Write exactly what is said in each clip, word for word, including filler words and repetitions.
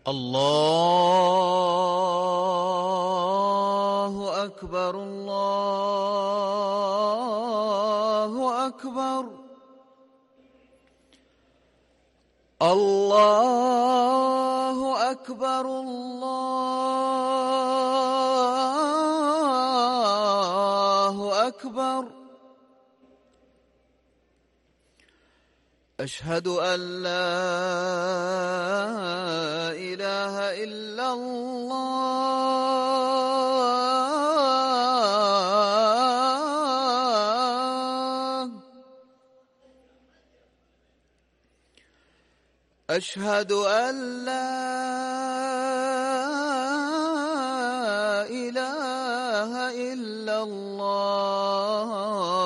الله أكبر الله أكبر الله أكبر الله أكبر. أشهد أن لا إله إلا الله. أشهد أن لا إله إلا الله.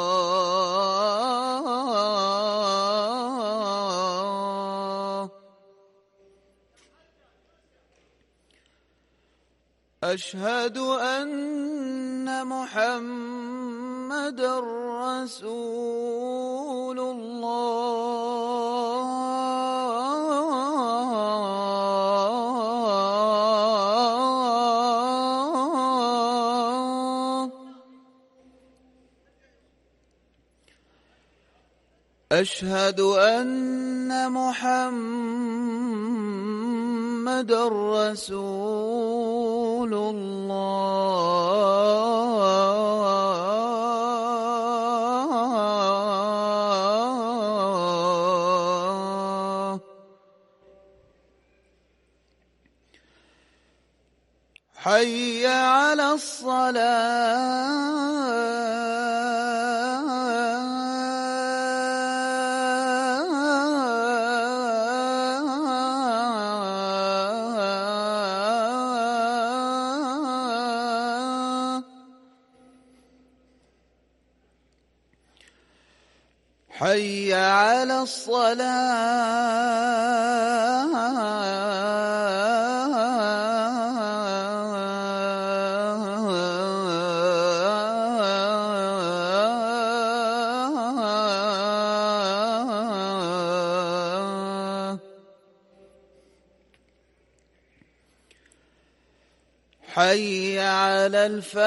أشهد أن محمدًا رسول الله. أشهد أن محمدًا رسول الله. حي على الصلاة. حي على الصلاة. حي على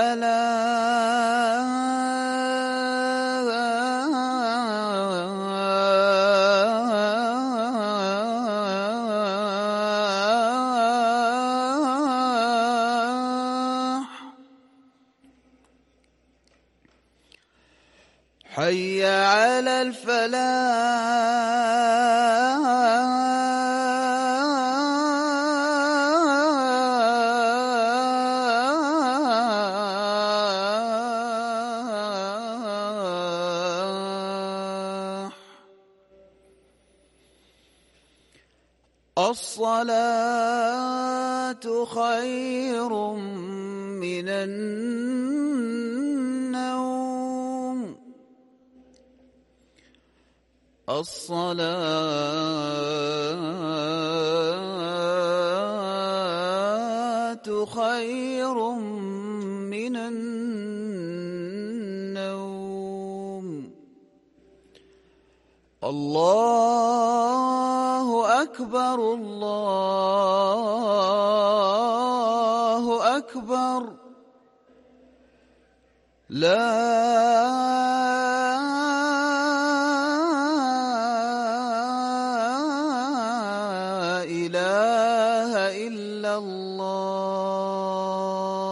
الفلاح. حي على الفلاح. الصلاة خير من النوم. الصلاة خير من النوم. الله أكبر الله أكبر. لا إله إلا الله.